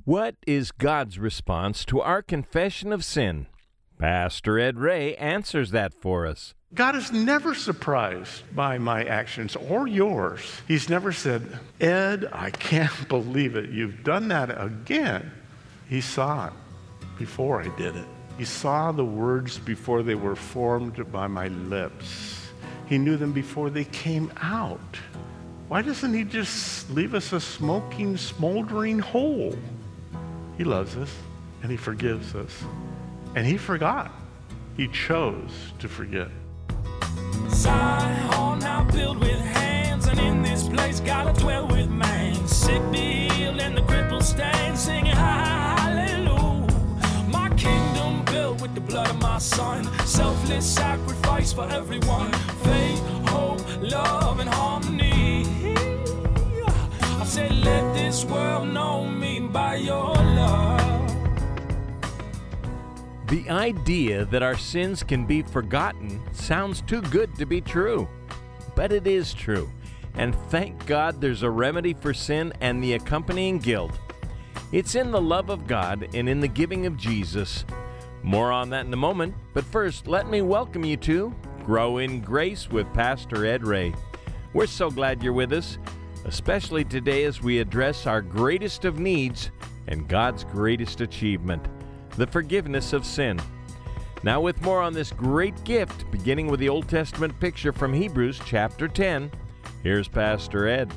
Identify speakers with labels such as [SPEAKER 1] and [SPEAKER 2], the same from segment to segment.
[SPEAKER 1] What is God's response to our confession of sin? Pastor Ed Ray answers that for us.
[SPEAKER 2] God is never surprised by my actions or yours. He's never said, Ed, I can't believe it. You've done that again. He saw it before I did it. He saw the words before they were formed by my lips. He knew them before they came out. Why doesn't he just leave us a smoking, smoldering hole? He loves us and he forgives us. And he forgot. He chose to forget.
[SPEAKER 3] Zion hall now built with hands, and in this place gotta dwell with man. Sick be healed and the crippled stand, singing hallelujah. My kingdom built with the blood of my son, selfless sacrifice for everyone. Faith, hope, love, and harmony. I say, let this world know me by your love.
[SPEAKER 1] The idea that our sins can be forgotten sounds too good to be true. But it is true. And thank God there's a remedy for sin and the accompanying guilt. It's in the love of God and in the giving of Jesus. More on that in a moment, but first let me welcome you to Grow in Grace with Pastor Ed Ray. We're so glad you're with us, especially today as we address our greatest of needs and God's greatest achievement, the forgiveness of sin. Now with more on this great gift, beginning with the Old Testament picture from Hebrews chapter 10, here's Pastor Ed.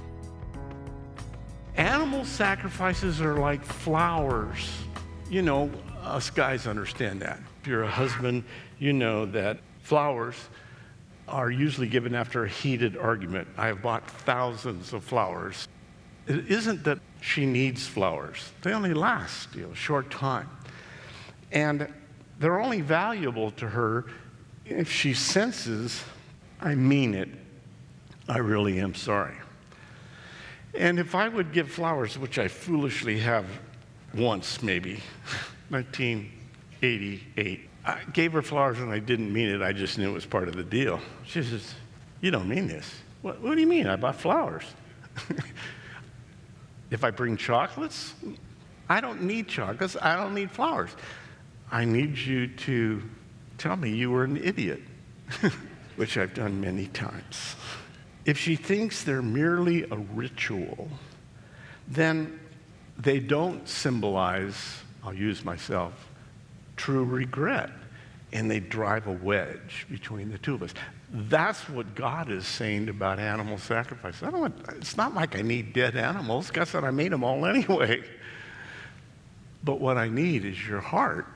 [SPEAKER 2] Animal sacrifices are like flowers. You know, us guys understand that. If you're a husband, you know that flowers are usually given after a heated argument. I have bought thousands of flowers. It isn't that she needs flowers. They only last, a short time. And they're only valuable to her if she senses, I mean it, I really am sorry. And if I would give flowers, which I foolishly have once maybe, 1988, I gave her flowers and I didn't mean it, I just knew it was part of the deal. She says, you don't mean this. What do you mean? I bought flowers. If I bring chocolates, I don't need chocolates, I don't need flowers. I need you to tell me you were an idiot, which I've done many times. If she thinks they're merely a ritual, then they don't symbolize, I'll use myself, true regret, and they drive a wedge between the two of us. That's what God is saying about animal sacrifice. It's not like I need dead animals. God said I made them all anyway. But what I need is your heart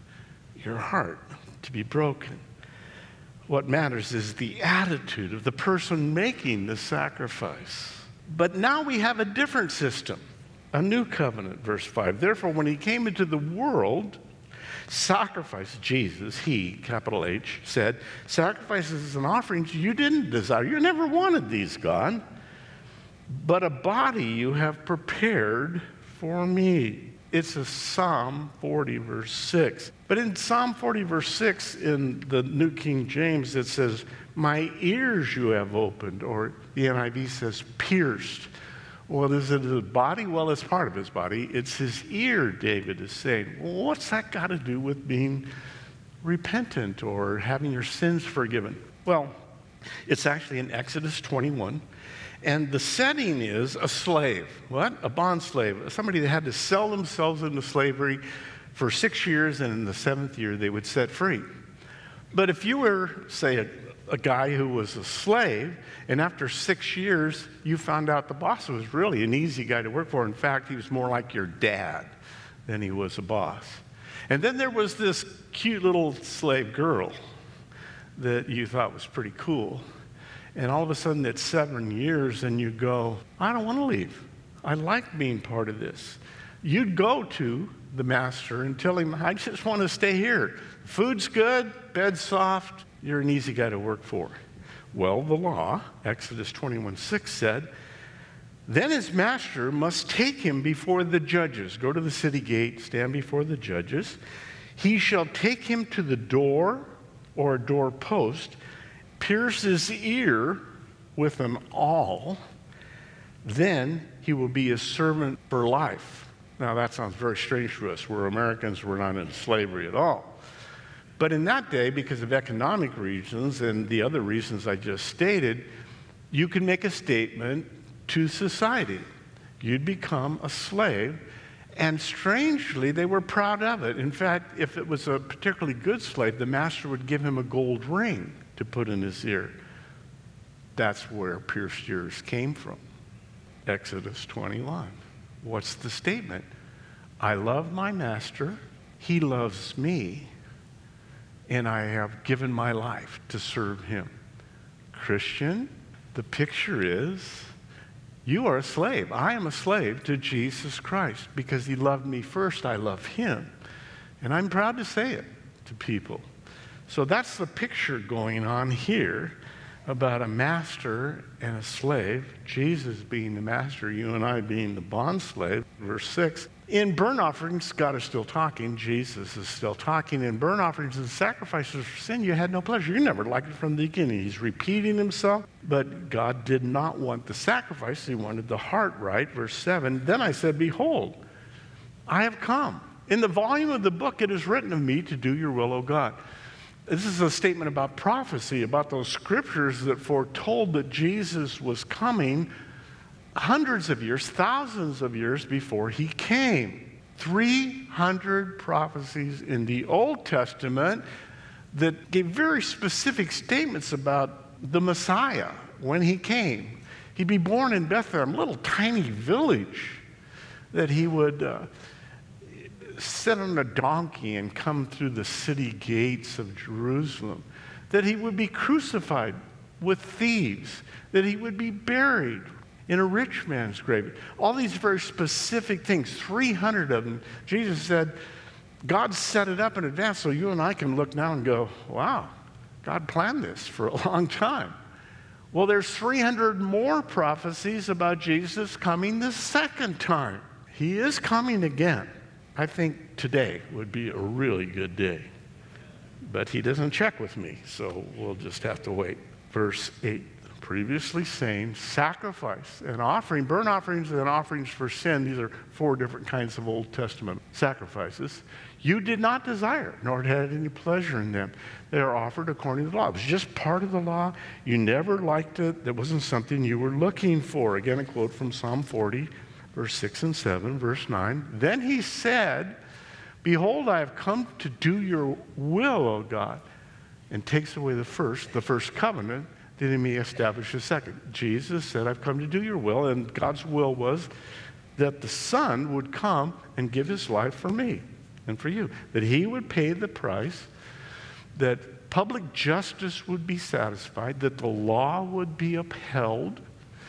[SPEAKER 2] to be broken. What matters is the attitude of the person making the sacrifice. But now we have a different system, a new covenant, verse 5. Therefore, when he came into the world, sacrifice, Jesus, he, capital H, said, sacrifices and offerings you didn't desire. You never wanted these, God. But a body you have prepared for me. It's a Psalm 40, verse 6. But in Psalm 40, verse 6, in the New King James, it says, my ears you have opened, or the NIV says pierced. Well, is it his body? Well, it's part of his body. It's his ear, David is saying. Well, what's that got to do with being repentant or having your sins forgiven? Well, it's actually in Exodus 21. And the setting is a slave. What? A bond slave. Somebody that had to sell themselves into slavery for 6 years, and in the 7th year they would set free. But if you were, say, a guy who was a slave, and after 6 years you found out the boss was really an easy guy to work for. In fact, he was more like your dad than he was a boss. And then there was this cute little slave girl that you thought was pretty cool. And all of a sudden, it's 7 years, and you go, I don't want to leave. I like being part of this. You'd go to the master and tell him, I just want to stay here. Food's good, bed's soft, you're an easy guy to work for. Well, the law, Exodus 21:6 said, then his master must take him before the judges. Go to the city gate, stand before the judges. He shall take him to the door or a doorpost, pierce his ear with an awl, then he will be a servant for life. Now, that sounds very strange to us. We're Americans, we're not in slavery at all. But in that day, because of economic reasons and the other reasons I just stated, you can make a statement to society. You'd become a slave, and strangely, they were proud of it. In fact, if it was a particularly good slave, the master would give him a gold ring to put in his ear. That's where pierced ears came from. Exodus 21. What's the statement? I love my master, he loves me, and I have given my life to serve him. Christian, the picture is, you are a slave. I am a slave to Jesus Christ. Because he loved me first, I love him. And I'm proud to say it to people. So that's the picture going on here about a master and a slave, Jesus being the master, you and I being the bond slave. Verse 6, in burnt offerings, God is still talking, Jesus is still talking. In burnt offerings and sacrifices for sin, you had no pleasure. You never liked it from the beginning. He's repeating himself, but God did not want the sacrifice. He wanted the heart right. Verse 7, then I said, behold, I have come. In the volume of the book it is written of me to do your will, O God. This is a statement about prophecy, about those scriptures that foretold that Jesus was coming hundreds of years, thousands of years before he came. 300 prophecies in the Old Testament that gave very specific statements about the Messiah when he came. He'd be born in Bethlehem, a little tiny village, that he would sit on a donkey and come through the city gates of Jerusalem, that he would be crucified with thieves, that he would be buried in a rich man's grave. All these very specific things, 300 of them. Jesus said, God set it up in advance so you and I can look now and go, wow, God planned this for a long time. Well, there's 300 more prophecies about Jesus coming the second time. He is coming again. I think today would be a really good day. But he doesn't check with me, so we'll just have to wait. Verse 8, previously saying, sacrifice and offering, burnt offerings and offerings for sin. These are 4 different kinds of Old Testament sacrifices. You did not desire, nor had any pleasure in them. They are offered according to the law. It was just part of the law. You never liked it. That wasn't something you were looking for. Again, a quote from Psalm 40. Verse 6 and 7, verse 9. Then he said, behold, I have come to do your will, O God, and takes away the first covenant, that he may establish the second. Jesus said, I've come to do your will, and God's will was that the Son would come and give his life for me and for you, that he would pay the price, that public justice would be satisfied, that the law would be upheld,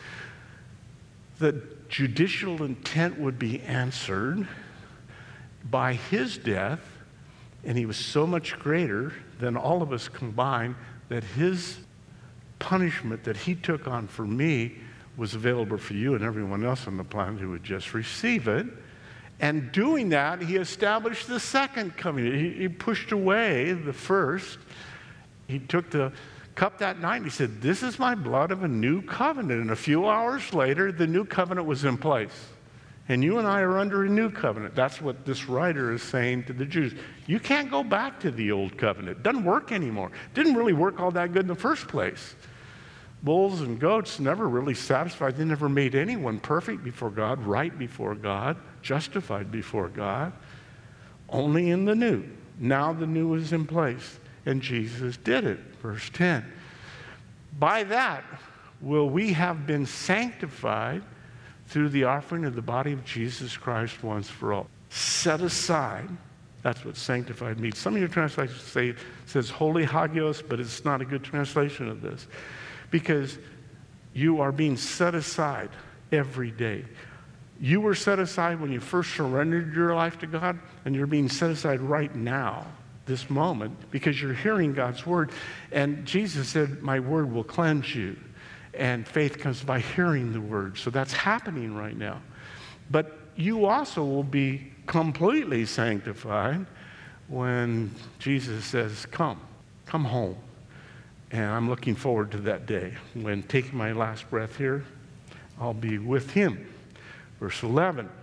[SPEAKER 2] that judicial intent would be answered by his death, and he was so much greater than all of us combined that his punishment that he took on for me was available for you and everyone else on the planet who would just receive it. And doing that, he established the second covenant. He pushed away the first. He took the cup that night and he said, this is my blood of a new covenant. And a few hours later, the new covenant was in place. And you and I are under a new covenant. That's what this writer is saying to the Jews. You can't go back to the old covenant. It doesn't work anymore. It didn't really work all that good in the first place. Bulls and goats never really satisfied. They never made anyone perfect before God, right before God, justified before God. Only in the new. Now the new is in place. And Jesus did it. Verse 10. By that will we have been sanctified through the offering of the body of Jesus Christ once for all. Set aside. That's what sanctified means. Some of your translations says holy hagios, but it's not a good translation of this. Because you are being set aside every day. You were set aside when you first surrendered your life to God, and you're being set aside right now, this moment, because you're hearing God's word. And Jesus said, my word will cleanse you. And faith comes by hearing the word. So that's happening right now. But you also will be completely sanctified when Jesus says, come home. And I'm looking forward to that day when, taking my last breath here, I'll be with him. Verse 11,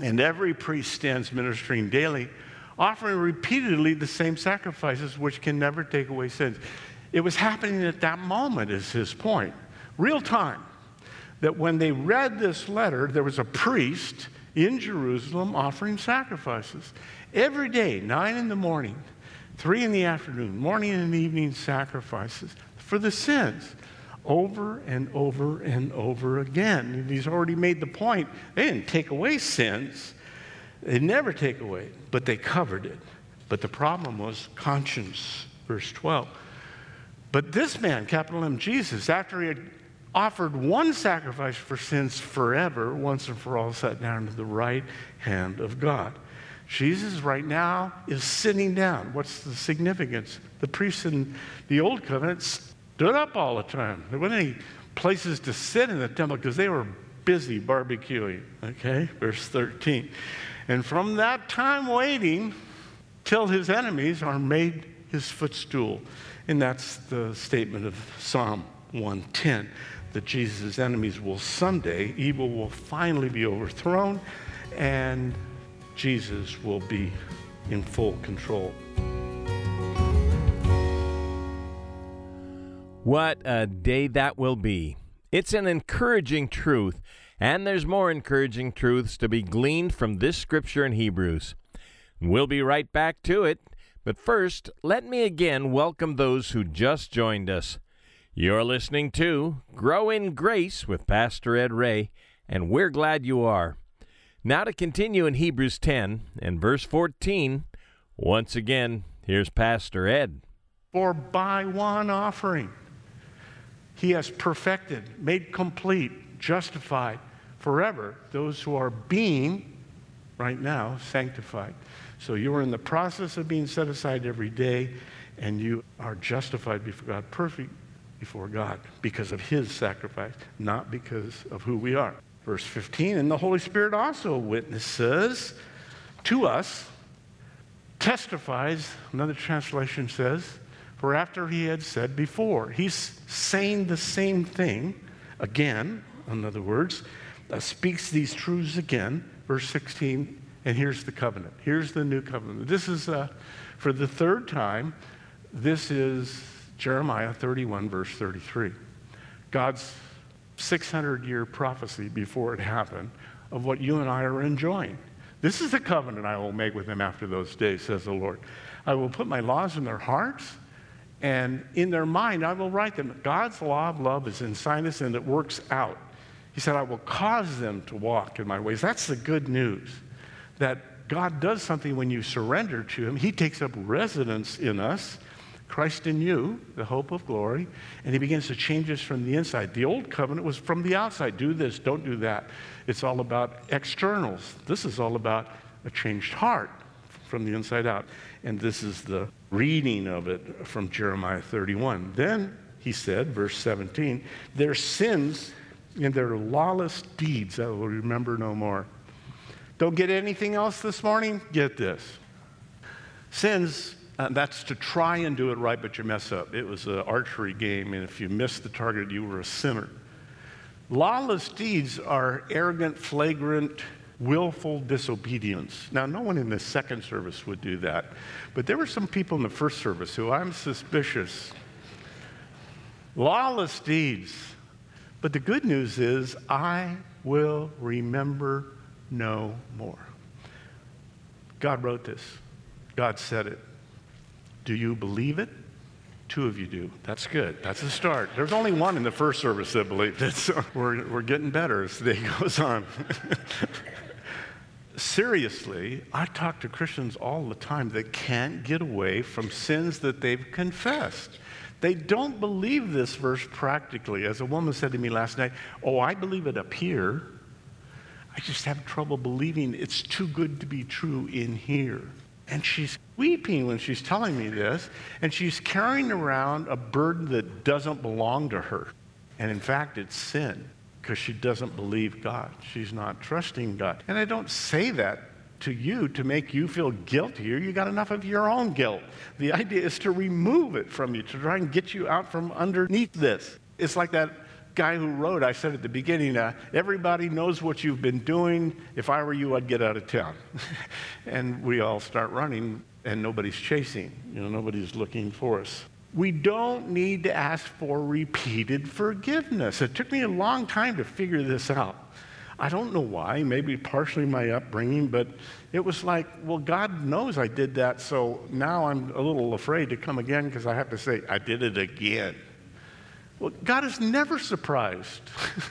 [SPEAKER 2] And every priest stands ministering daily, offering repeatedly the same sacrifices which can never take away sins. It was happening at that moment, is his point. Real time. That when they read this letter, there was a priest in Jerusalem offering sacrifices. Every day, 9 in the morning, 3 in the afternoon, morning and evening sacrifices for the sins. Over and over and over again. And he's already made the point. They didn't take away sins. They never take away, but they covered it. But the problem was conscience, verse 12. But this man, capital M, Jesus, after he had offered one sacrifice for sins forever, once and for all, sat down to the right hand of God. Jesus right now is sitting down. What's the significance? The priests in the Old Covenant stood up all the time. There weren't any places to sit in the temple because they were busy barbecuing. Okay, verse 13. And from that time waiting till his enemies are made his footstool. And that's the statement of Psalm 110, that Jesus' enemies will someday, evil will finally be overthrown, and Jesus will be in full control.
[SPEAKER 1] What a day that will be. It's an encouraging truth, and there's more encouraging truths to be gleaned from this scripture in Hebrews. We'll be right back to it, but first, let me again welcome those who just joined us. You're listening to Grow in Grace with Pastor Ed Ray, and we're glad you are. Now to continue in Hebrews 10 and verse 14, once again, here's Pastor Ed.
[SPEAKER 2] For by one offering he has perfected, made complete, justified forever those who are being, right now, sanctified. So you are in the process of being set aside every day, and you are justified before God, perfect before God, because of his sacrifice, not because of who we are. Verse 15, and the Holy Spirit also witnesses to us, testifies, another translation says, for after he had said before. He's saying the same thing again, in other words, speaks these truths again. Verse 16, and here's the covenant. Here's the new covenant. This is, for the third time, this is Jeremiah 31, verse 33. God's 600-year prophecy before it happened of what you and I are enjoying. This is the covenant I will make with them after those days, says the Lord. I will put my laws in their hearts, and in their mind I will write them. God's law of love is inside us, and it works out. He said, I will cause them to walk in my ways. That's the good news, that God does something when you surrender to him. He takes up residence in us, Christ in you, the hope of glory, and he begins to change us from the inside. The old covenant was from the outside. Do this, don't do that. It's all about externals. This is all about a changed heart from the inside out. And this is the reading of it from Jeremiah 31. Then he said, verse 17, their sins and their lawless deeds I will remember no more. Don't get anything else this morning? Get this. Sins, that's to try and do it right, but you mess up. It was an archery game, and if you missed the target, you were a sinner. Lawless deeds are arrogant, flagrant, willful disobedience. Now, no one in the second service would do that, but there were some people in the first service who I'm suspicious. Lawless deeds. But the good news is, I will remember no more. God wrote this. God said it. Do you believe it? 2 of you do. That's good. That's a start. There's only one in the first service that believed it, so we're getting better as the day goes on. Seriously, I talk to Christians all the time that can't get away from sins that they've confessed. They don't believe this verse practically. As a woman said to me last night, oh, I believe it up here. I just have trouble believing it's too good to be true in here. And she's weeping when she's telling me this, and she's carrying around a burden that doesn't belong to her. And in fact, it's sin, because she doesn't believe God. She's not trusting God. And I don't say that to you to make you feel guiltier. You got enough of your own guilt. The idea is to remove it from you, to try and get you out from underneath this. It's like that guy who wrote, I said at the beginning, everybody knows what you've been doing. If I were you, I'd get out of town. And we all start running, and nobody's chasing. Nobody's looking for us. We don't need to ask for repeated forgiveness. It took me a long time to figure this out. I don't know why, maybe partially my upbringing, but it was like, well, God knows I did that, so now I'm a little afraid to come again because I have to say, I did it again. Well, God is never surprised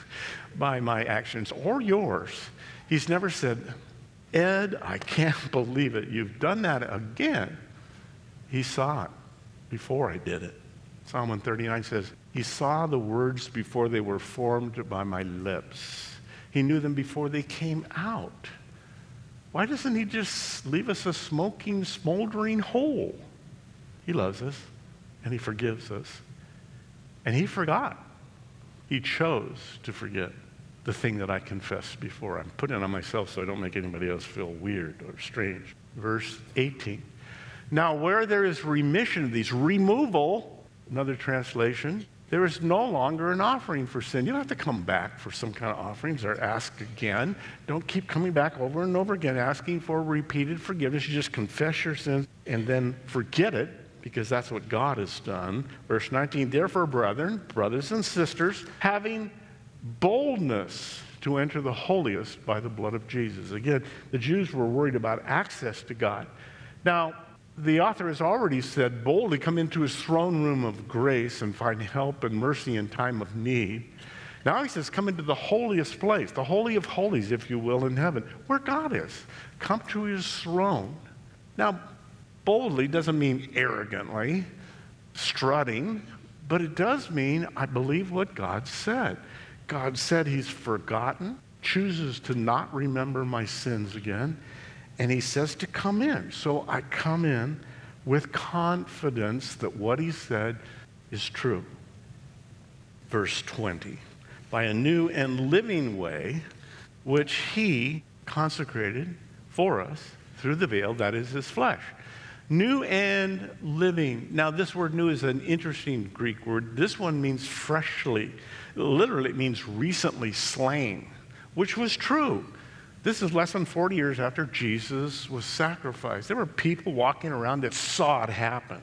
[SPEAKER 2] by my actions or yours. He's never said, Ed, I can't believe it. You've done that again. He saw it before I did it. Psalm 139 says, He saw the words before they were formed by my lips. He knew them before they came out. Why doesn't He just leave us a smoking, smoldering hole? He loves us, and He forgives us. And He forgot. He chose to forget the thing that I confessed before. I'm putting it on myself so I don't make anybody else feel weird or strange. Verse 18. Now, where there is remission of these, removal, another translation, there is no longer an offering for sin. You don't have to come back for some kind of offerings or ask again. Don't keep coming back over and over again asking for repeated forgiveness. You just confess your sins and then forget it, because that's what God has done. Verse 19, therefore, brethren, brothers and sisters, having boldness to enter the holiest by the blood of Jesus. Again, the Jews were worried about access to God. Now, the author has already said, boldly come into His throne room of grace and find help and mercy in time of need. Now he says, come into the holiest place, the holy of holies, if you will, in heaven, where God is. Come to His throne. Now, boldly doesn't mean arrogantly, strutting, but it does mean I believe what God said. God said He's forgotten, chooses to not remember my sins again, and He says to come in. So I come in with confidence that what He said is true. Verse 20, by a new and living way, which He consecrated for us through the veil, that is His flesh. New and living. Now, this word new is an interesting Greek word. This one means freshly. Literally, it means recently slain, which was true. This is less than 40 years after Jesus was sacrificed. There were people walking around that saw it happen.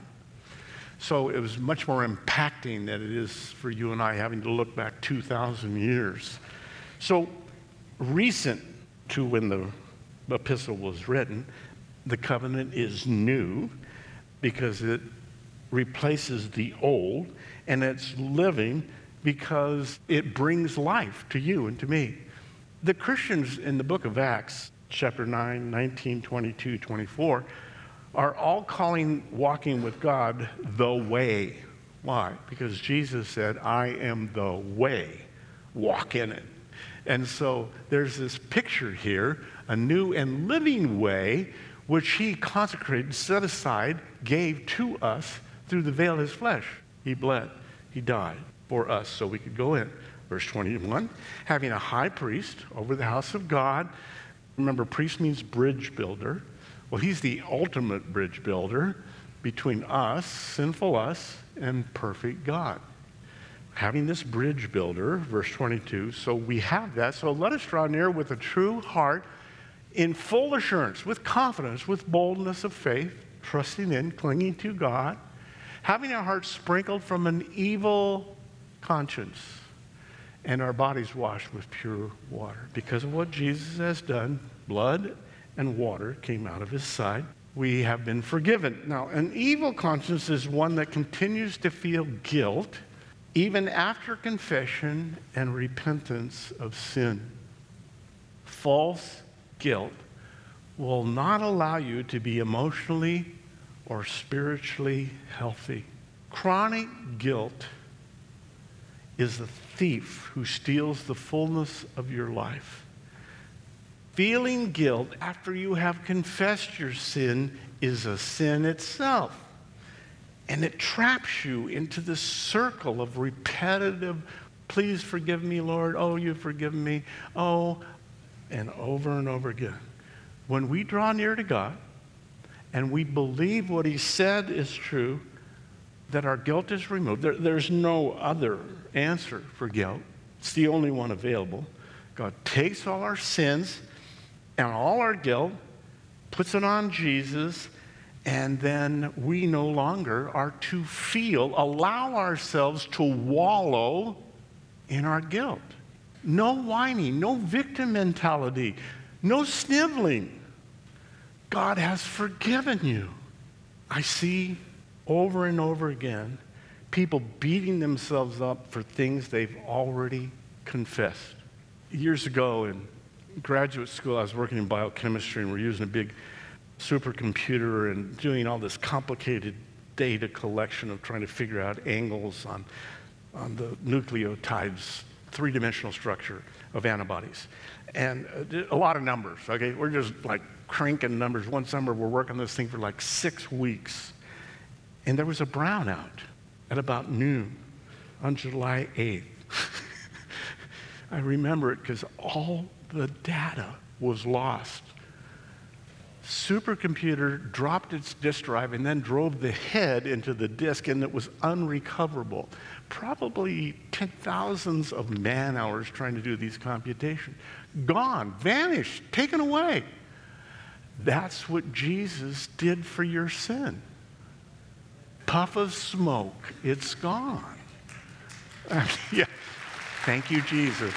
[SPEAKER 2] So it was much more impacting than it is for you and I having to look back 2,000 years. So recent to when the epistle was written, the covenant is new because it replaces the old, and it's living because it brings life to you and to me. The Christians in the book of Acts, chapter 9, 19, 22, 24, are all calling walking with God the way. Why? Because Jesus said, I am the way. Walk in it. And so there's this picture here, a new and living way, which He consecrated, set aside, gave to us through the veil of His flesh. He bled. He died for us so we could go in. Verse 21, having a high priest over the house of God. Remember, priest means bridge builder. Well, He's the ultimate bridge builder between us, sinful us, and perfect God. Having this bridge builder, verse 22, so we have that. So let us draw near with a true heart, in full assurance, with confidence, with boldness of faith, trusting in, clinging to God, having our hearts sprinkled from an evil conscience, and our bodies washed with pure water. Because of what Jesus has done, blood and water came out of His side. We have been forgiven. Now, an evil conscience is one that continues to feel guilt even after confession and repentance of sin. False guilt will not allow you to be emotionally or spiritually healthy. Chronic guilt is the thief who steals the fullness of your life. Feeling guilt after you have confessed your sin is a sin itself. And it traps you into this circle of repetitive, please forgive me, Lord. Oh, you've forgiven me. Oh, and over again. When we draw near to God and we believe what He said is true, that our guilt is removed. There's no other answer for guilt. It's the only one available. God takes all our sins and all our guilt, puts it on Jesus, and then we no longer are to allow ourselves to wallow in our guilt. No whining, no victim mentality, no sniveling. God has forgiven you. I see over and over again people beating themselves up for things they've already confessed. Years ago in graduate school, I was working in biochemistry, and we're using a big supercomputer and doing all this complicated data collection of trying to figure out angles on the nucleotides, three-dimensional structure of antibodies. And a lot of numbers, okay? We're just like cranking numbers. One summer, we're working on this thing for like 6 weeks. And there was a brownout at about noon on July 8th. I remember it because all the data was lost. Supercomputer dropped its disk drive and then drove the head into the disk, and it was unrecoverable. Probably 10,000s of man hours trying to do these computations. Gone, vanished, taken away. That's what Jesus did for your sin. Puff of smoke, it's gone. Yeah. Thank you, Jesus.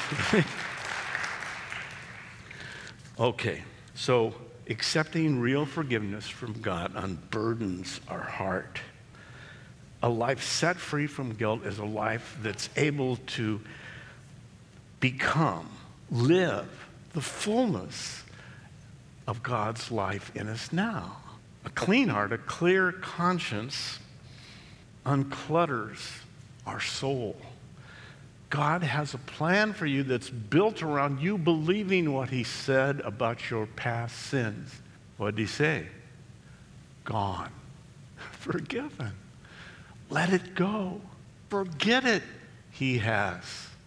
[SPEAKER 2] Okay, so accepting real forgiveness from God unburdens our heart. A life set free from guilt is a life that's able to live the fullness of God's life in us now. A clean heart, a clear conscience unclutters our soul. God has a plan for you that's built around you believing what he said about your past sins. What did he say? Gone. Forgiven. Let it go. Forget it. He has.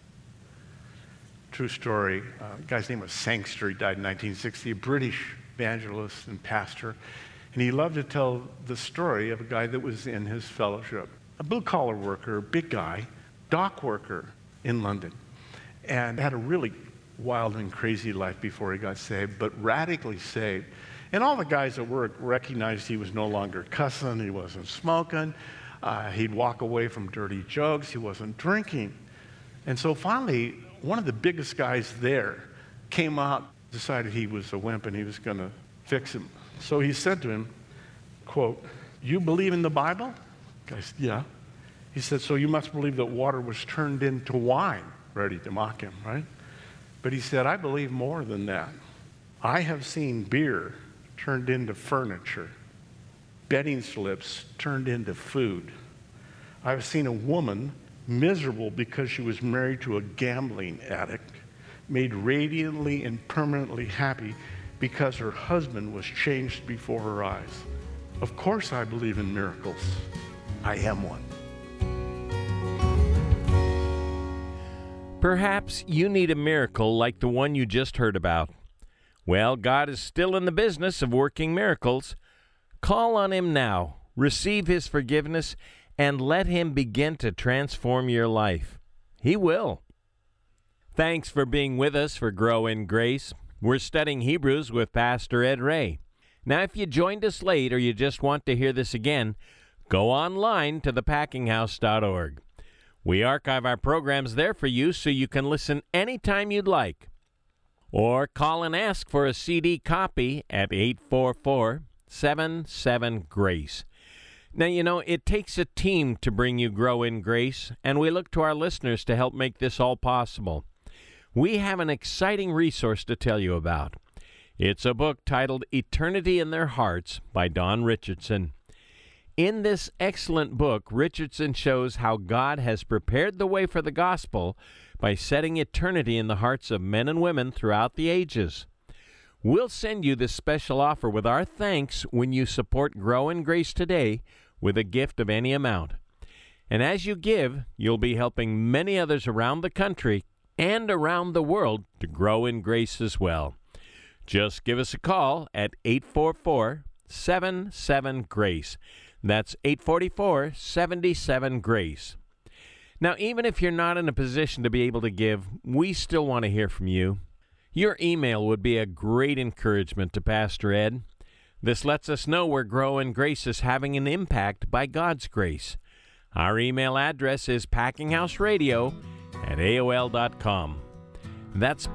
[SPEAKER 2] True story. A guy's name was Sangster. He died in 1960, a British evangelist and pastor. And he loved to tell the story of a guy that was in his fellowship. A blue-collar worker, big guy, dock worker in London, and had a really wild and crazy life before he got saved, but radically saved. And all the guys at work recognized he was no longer cussing, he wasn't smoking, he'd walk away from dirty jokes, he wasn't drinking. And so finally, one of the biggest guys there came out, decided he was a wimp and he was going to fix him. So he said to him, quote, "You believe in the Bible?" The guy said, "Yeah." He said, "So you must believe that water was turned into wine," ready to mock him, right? But he said, "I believe more than that. I have seen beer turned into furniture, betting slips turned into food. I've seen a woman miserable because she was married to a gambling addict, made radiantly and permanently happy because her husband was changed before her eyes. Of course I believe in miracles. I am one."
[SPEAKER 1] Perhaps you need a miracle like the one you just heard about. Well, God is still in the business of working miracles. Call on him now, receive his forgiveness, and let him begin to transform your life. He will. Thanks for being with us for Grow in Grace. We're studying Hebrews with Pastor Ed Ray. Now, if you joined us late or you just want to hear this again, go online to thepackinghouse.org. We archive our programs there for you so you can listen anytime you'd like. Or call and ask for a CD copy at 844-77-GRACE. Now, you know, it takes a team to bring you Grow in Grace, and we look to our listeners to help make this all possible. We have an exciting resource to tell you about. It's a book titled Eternity in Their Hearts by Don Richardson. In this excellent book, Richardson shows how God has prepared the way for the gospel by setting eternity in the hearts of men and women throughout the ages. We'll send you this special offer with our thanks when you support Grow in Grace today with a gift of any amount. And as you give, you'll be helping many others around the country and around the world to grow in grace as well. Just give us a call at 844-77-GRACE. That's 844-77-GRACE. Now, even if you're not in a position to be able to give, we still want to hear from you. Your email would be a great encouragement to Pastor Ed. This lets us know where Grow in Grace is having an impact by God's grace. Our email address is packinghouseradio@aol.com. That's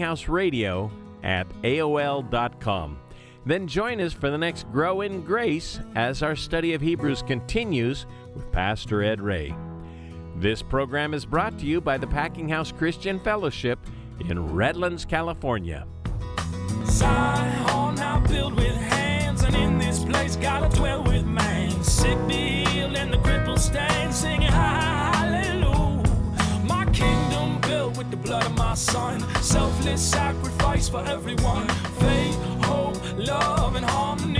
[SPEAKER 1] packinghouseradio@aol.com. Then join us for the next Grow in Grace as our study of Hebrews continues with Pastor Ed Ray. This program is brought to you by the Packing House Christian Fellowship in Redlands, California.
[SPEAKER 3] Zion now built with hands, and in this place gotta dwell with man. Sick be healed and the crippled stand, singing hallelujah. My kingdom built with the blood of my son, selfless sacrifice for everyone. Faith, hope, love, and harmony.